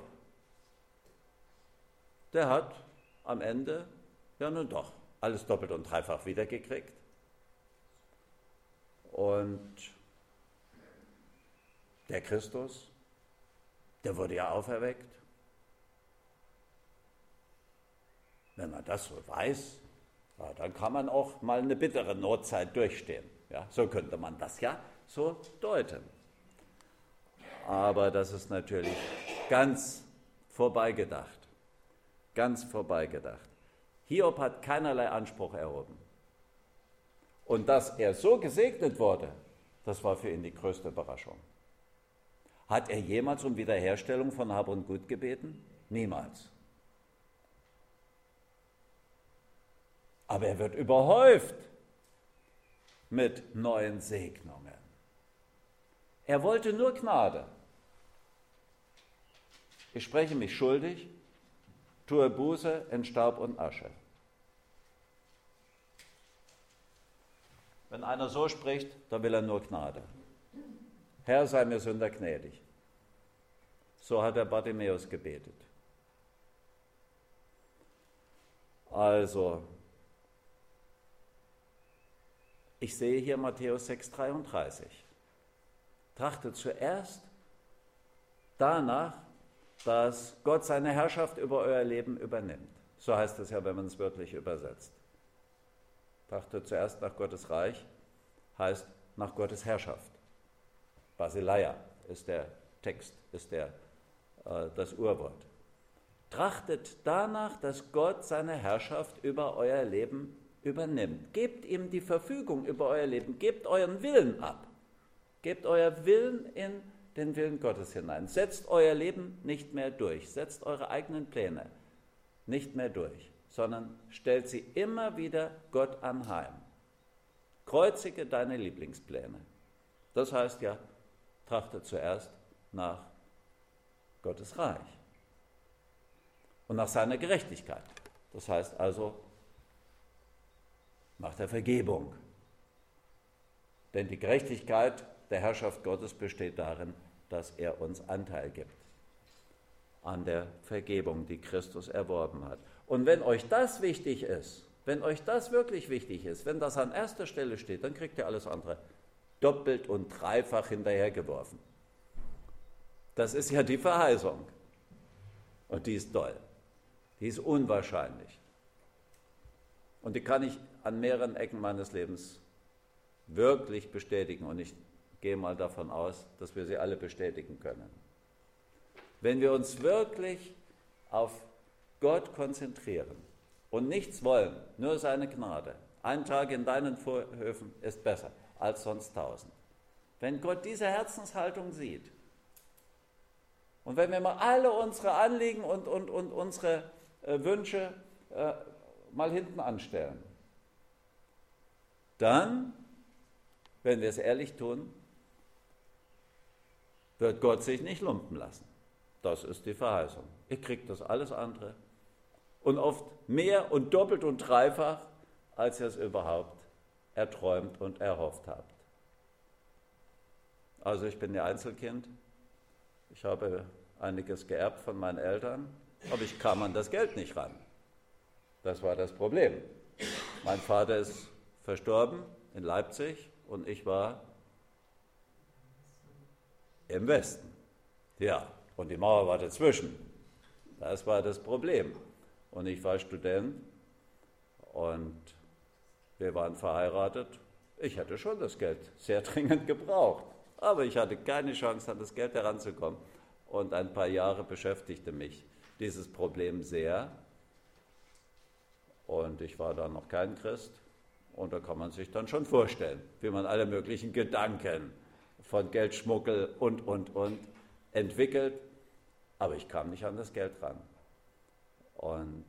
der hat am Ende ja nun doch alles doppelt und dreifach wiedergekriegt. Und der Christus, der wurde ja auferweckt. Wenn man das so weiß, ja, dann kann man auch mal eine bittere Notzeit durchstehen. Ja, so könnte man das ja so deuten. Aber das ist natürlich ganz vorbeigedacht. Ganz vorbeigedacht. Hiob hat keinerlei Anspruch erhoben. Und dass er so gesegnet wurde, das war für ihn die größte Überraschung. Hat er jemals um Wiederherstellung von Hab und Gut gebeten? Niemals. Aber er wird überhäuft mit neuen Segnungen. Er wollte nur Gnade. Ich spreche mich schuldig, tue Buße in Staub und Asche. Wenn einer so spricht, dann will er nur Gnade. Herr, sei mir Sünder gnädig. So hat der Bartimäus gebetet. Also, ich sehe hier Matthäus 6,33. Trachtet zuerst danach, dass Gott seine Herrschaft über euer Leben übernimmt. So heißt es ja, wenn man es wörtlich übersetzt. Trachtet zuerst nach Gottes Reich, heißt nach Gottes Herrschaft. Basileia ist der Text, ist das Urwort. Trachtet danach, dass Gott seine Herrschaft über euer Leben übernimmt. Gebt ihm die Verfügung über euer Leben, gebt euren Willen ab. Gebt euer Willen in den Willen Gottes hinein. Setzt euer Leben nicht mehr durch, setzt eure eigenen Pläne nicht mehr durch, sondern stellt sie immer wieder Gott anheim. Kreuzige deine Lieblingspläne. Das heißt ja, trachte zuerst nach Gottes Reich und nach seiner Gerechtigkeit. Das heißt also nach der Vergebung. Denn die Gerechtigkeit der Herrschaft Gottes besteht darin, dass er uns Anteil gibt an der Vergebung, die Christus erworben hat. Und wenn euch das wichtig ist, wenn euch das wirklich wichtig ist, wenn das an erster Stelle steht, dann kriegt ihr alles andere doppelt und dreifach hinterhergeworfen. Das ist ja die Verheißung. Und die ist toll. Die ist unwahrscheinlich. Und die kann ich an mehreren Ecken meines Lebens wirklich bestätigen. Und ich gehe mal davon aus, dass wir sie alle bestätigen können. Wenn wir uns wirklich auf Gott konzentrieren und nichts wollen, nur seine Gnade. Ein Tag in deinen Vorhöfen ist besser als sonst 1000. Wenn Gott diese Herzenshaltung sieht und wenn wir mal alle unsere Anliegen und unsere Wünsche mal hinten anstellen, dann, wenn wir es ehrlich tun, wird Gott sich nicht lumpen lassen. Das ist die Verheißung. Ihr kriegt das alles andere und oft mehr und doppelt und dreifach, als ihr es überhaupt erträumt und erhofft habt. Also ich bin ja Einzelkind. Ich habe einiges geerbt von meinen Eltern, aber ich kam an das Geld nicht ran. Das war das Problem. Mein Vater ist verstorben in Leipzig und ich war im Westen. Ja, und die Mauer war dazwischen. Das war das Problem. Und ich war Student und wir waren verheiratet. Ich hätte schon das Geld sehr dringend gebraucht, aber ich hatte keine Chance, an das Geld heranzukommen. Und ein paar Jahre beschäftigte mich dieses Problem sehr. Und ich war dann noch kein Christ. Und da kann man sich dann schon vorstellen, wie man alle möglichen Gedanken von Geldschmuggel und entwickelt. Aber ich kam nicht an das Geld ran. Und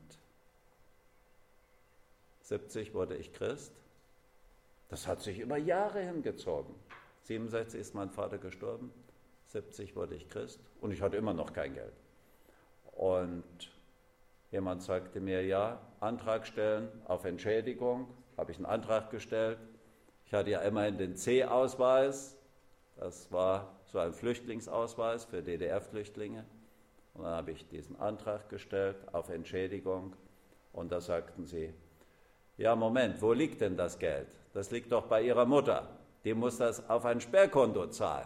70 wurde ich Christ. Das hat sich über Jahre hingezogen. 67 ist mein Vater gestorben, 70 wurde ich Christ und ich hatte immer noch kein Geld. Und jemand sagte mir, ja, Antrag stellen auf Entschädigung. Habe ich einen Antrag gestellt. Ich hatte ja immerhin den C-Ausweis. Das war so ein Flüchtlingsausweis für DDR-Flüchtlinge. Und dann habe ich diesen Antrag gestellt auf Entschädigung. Und da sagten sie, ja, Moment, wo liegt denn das Geld? Das liegt doch bei Ihrer Mutter. Die muss das auf ein Sperrkonto zahlen.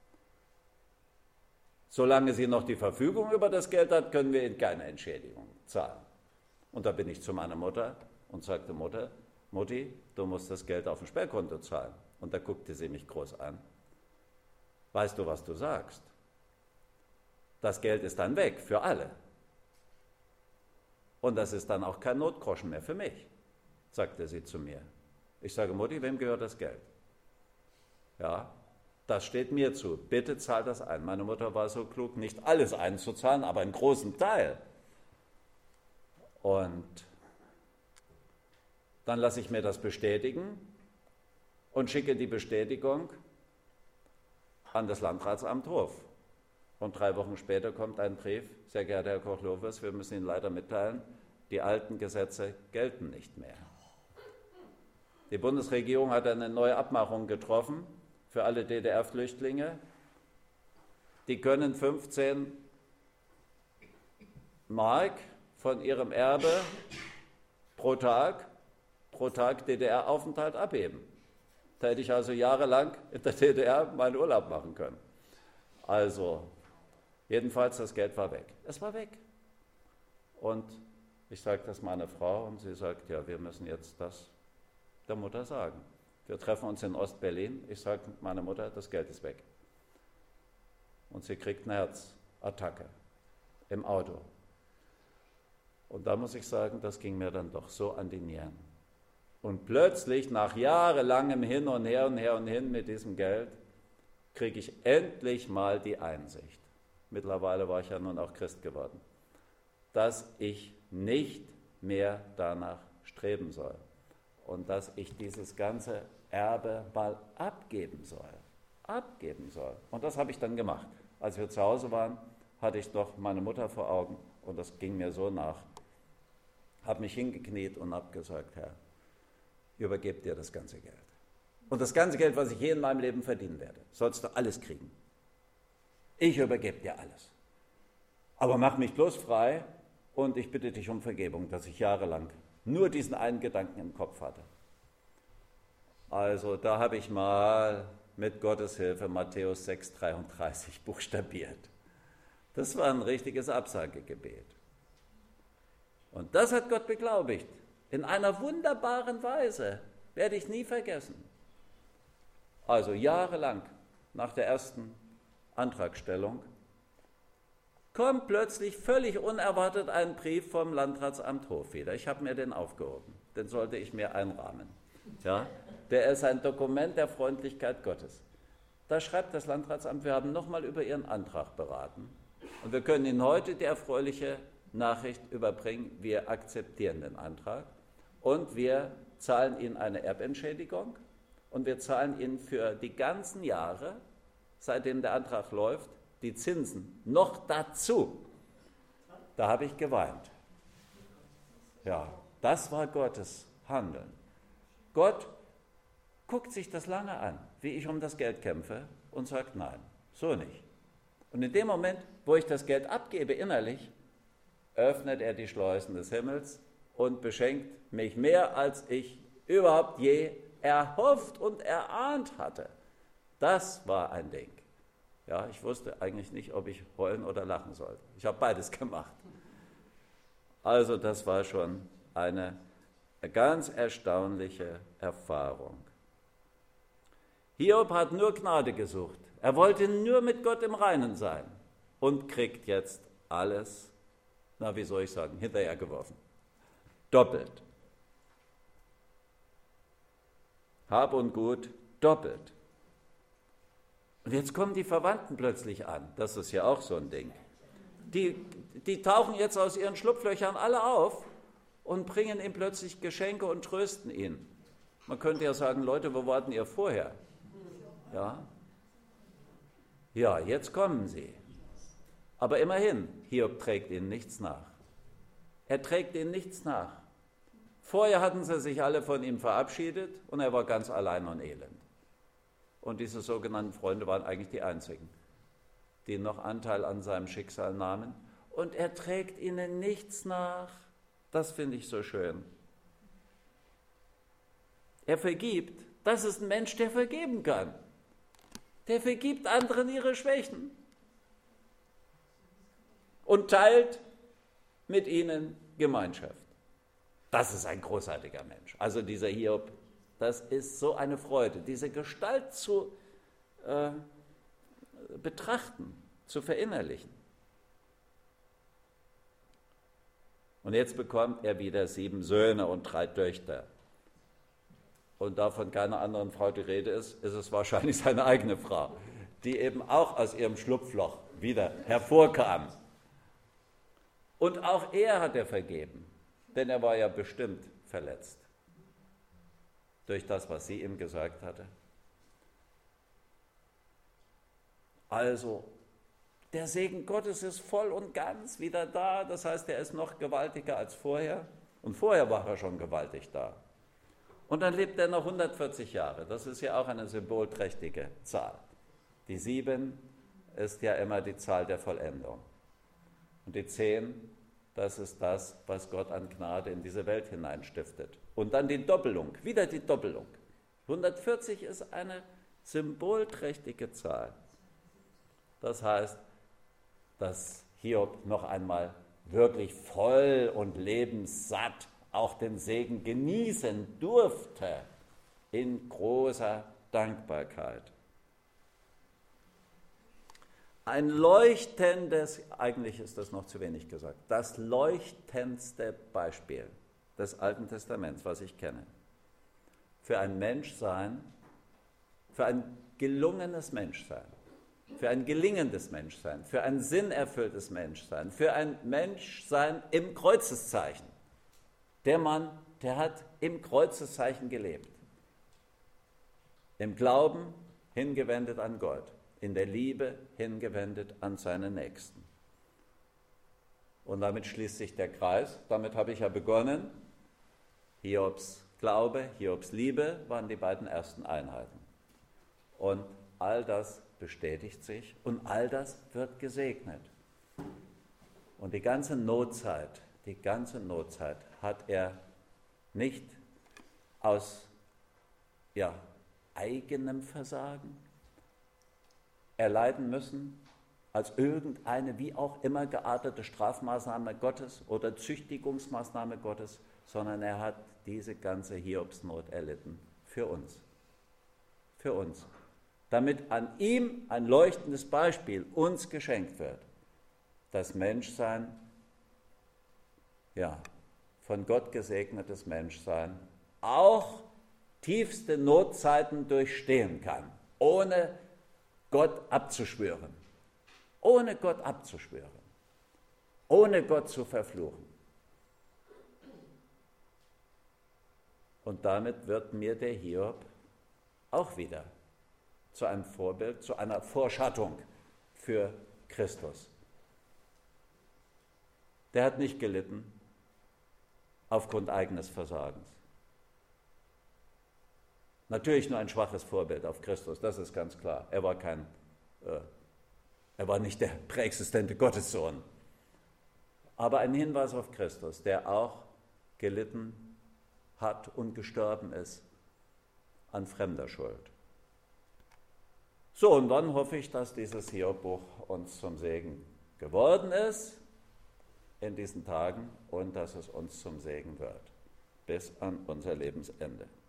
Solange sie noch die Verfügung über das Geld hat, können wir Ihnen keine Entschädigung zahlen. Und da bin ich zu meiner Mutter und sagte, Mutti, du musst das Geld auf ein Sperrkonto zahlen. Und da guckte sie mich groß an. Weißt du, was du sagst? Das Geld ist dann weg für alle. Und das ist dann auch kein Notgroschen mehr für mich, sagte sie zu mir. Ich sage, Mutti, wem gehört das Geld? Ja, das steht mir zu. Bitte zahl das ein. Meine Mutter war so klug, nicht alles einzuzahlen, aber einen großen Teil. Und dann lasse ich mir das bestätigen und schicke die Bestätigung an das Landratsamt Hof. Und 3 Wochen später kommt ein Brief: Sehr geehrter Herr Koch-Lofers, wir müssen Ihnen leider mitteilen, die alten Gesetze gelten nicht mehr. Die Bundesregierung hat eine neue Abmachung getroffen für alle DDR-Flüchtlinge. Die können 15 Mark von ihrem Erbe pro Tag DDR-Aufenthalt abheben. Da hätte ich also jahrelang in der DDR meinen Urlaub machen können. Also, jedenfalls, das Geld war weg. Es war weg. Und ich sage das meiner Frau und sie sagt, ja, wir müssen jetzt das der Mutter sagen. Wir treffen uns in Ostberlin. Ich sage meiner Mutter, das Geld ist weg. Und sie kriegt eine Herzattacke im Auto. Und da muss ich sagen, das ging mir dann doch so an die Nieren. Und plötzlich, nach jahrelangem Hin und Her und Her und Hin mit diesem Geld, kriege ich endlich mal die Einsicht. Mittlerweile war ich ja nun auch Christ geworden, dass ich nicht mehr danach streben soll und dass ich dieses ganze Erbe mal abgeben soll. Und das habe ich dann gemacht. Als wir zu Hause waren, hatte ich doch meine Mutter vor Augen und das ging mir so nach. Habe mich hingekniet und habe gesagt, Herr, übergebe dir das ganze Geld. Und das ganze Geld, was ich je in meinem Leben verdienen werde, sollst du alles kriegen. Ich übergebe dir alles. Aber mach mich bloß frei und ich bitte dich um Vergebung, dass ich jahrelang nur diesen einen Gedanken im Kopf hatte. Also da habe ich mal mit Gottes Hilfe Matthäus 6,33 buchstabiert. Das war ein richtiges Absagegebet. Und das hat Gott beglaubigt. In einer wunderbaren Weise. Werde ich nie vergessen. Also jahrelang nach der ersten Antragstellung kommt plötzlich völlig unerwartet ein Brief vom Landratsamt Hof wieder. Ich habe mir den aufgehoben. Den sollte ich mir einrahmen. Ja? Der ist ein Dokument der Freundlichkeit Gottes. Da schreibt das Landratsamt, wir haben nochmal über Ihren Antrag beraten. Und wir können Ihnen heute die erfreuliche Nachricht überbringen, wir akzeptieren den Antrag und wir zahlen Ihnen eine Erbentschädigung und wir zahlen Ihnen für die ganzen Jahre, seitdem der Antrag läuft, die Zinsen noch dazu. Da habe ich geweint. Ja, das war Gottes Handeln. Gott guckt sich das lange an, wie ich um das Geld kämpfe und sagt, nein, so nicht. Und in dem Moment, wo ich das Geld abgebe innerlich, öffnet er die Schleusen des Himmels und beschenkt mich mehr, als ich überhaupt je erhofft und erahnt hatte. Das war ein Ding. Ja, ich wusste eigentlich nicht, ob ich heulen oder lachen sollte. Ich habe beides gemacht. Also das war schon eine ganz erstaunliche Erfahrung. Hiob hat nur Gnade gesucht. Er wollte nur mit Gott im Reinen sein und kriegt jetzt alles, na wie soll ich sagen, hinterhergeworfen. Doppelt. Hab und Gut doppelt. Und jetzt kommen die Verwandten plötzlich an. Das ist ja auch so ein Ding. Die tauchen jetzt aus ihren Schlupflöchern alle auf und bringen ihm plötzlich Geschenke und trösten ihn. Man könnte ja sagen, Leute, wo warten ihr vorher? Ja, jetzt kommen sie. Aber immerhin, Hiob trägt ihnen nichts nach. Er trägt ihnen nichts nach. Vorher hatten sie sich alle von ihm verabschiedet und er war ganz allein und elend. Und diese sogenannten Freunde waren eigentlich die einzigen, die noch Anteil an seinem Schicksal nahmen. Und er trägt ihnen nichts nach. Das finde ich so schön. Er vergibt. Das ist ein Mensch, der vergeben kann. Der vergibt anderen ihre Schwächen und teilt mit ihnen Gemeinschaft. Das ist ein großartiger Mensch. Also dieser Hiob, das ist so eine Freude, diese Gestalt zu betrachten, zu verinnerlichen. Und jetzt bekommt er wieder 7 Söhne und 3 Töchter. Und da von keiner anderen Frau die Rede ist, ist es wahrscheinlich seine eigene Frau, die eben auch aus ihrem Schlupfloch wieder hervorkam. Und auch er hat er vergeben, denn er war ja bestimmt verletzt durch das, was sie ihm gesagt hatte. Also, der Segen Gottes ist voll und ganz wieder da. Das heißt, er ist noch gewaltiger als vorher. Und vorher war er schon gewaltig da. Und dann lebt er noch 140 Jahre. Das ist ja auch eine symbolträchtige Zahl. Die 7 ist ja immer die Zahl der Vollendung. Und die 10, das ist das, was Gott an Gnade in diese Welt hineinstiftet. Und dann die Doppelung, wieder die Doppelung. 140 ist eine symbolträchtige Zahl. Das heißt, dass Hiob noch einmal wirklich voll und lebenssatt auch den Segen genießen durfte in großer Dankbarkeit. Ein leuchtendes, eigentlich ist das noch zu wenig gesagt, das leuchtendste Beispiel des Alten Testaments, was ich kenne, für ein Menschsein, für ein gelungenes Menschsein, für ein gelingendes Menschsein, für ein sinnerfülltes Menschsein, für ein Menschsein im Kreuzeszeichen. Der Mann, der hat im Kreuzeszeichen gelebt, im Glauben hingewendet an Gott, in der Liebe hingewendet an seinen Nächsten. Und damit schließt sich der Kreis. Damit habe ich ja begonnen. Hiobs Glaube, Hiobs Liebe waren die beiden ersten Einheiten. Und all das bestätigt sich und all das wird gesegnet. Und die ganze Notzeit hat er nicht aus eigenem Versagen erleiden müssen, als irgendeine wie auch immer geartete Strafmaßnahme Gottes oder Züchtigungsmaßnahme Gottes, sondern er hat diese ganze Hiobsnot erlitten für uns. Für uns. Damit an ihm ein leuchtendes Beispiel uns geschenkt wird. Das Menschsein, von Gott gesegnetes Menschsein, auch tiefste Notzeiten durchstehen kann, ohne Gott abzuschwören. Ohne Gott abzuschwören. Ohne Gott zu verfluchen. Und damit wird mir der Hiob auch wieder zu einem Vorbild, zu einer Vorschattung für Christus. Der hat nicht gelitten aufgrund eigenes Versagens. Natürlich nur ein schwaches Vorbild auf Christus, das ist ganz klar. Er war nicht der präexistente Gottessohn. Aber ein Hinweis auf Christus, der auch gelitten hat und gestorben ist an fremder Schuld. So, und dann hoffe ich, dass dieses Hiob-Buch uns zum Segen geworden ist in diesen Tagen und dass es uns zum Segen wird bis an unser Lebensende.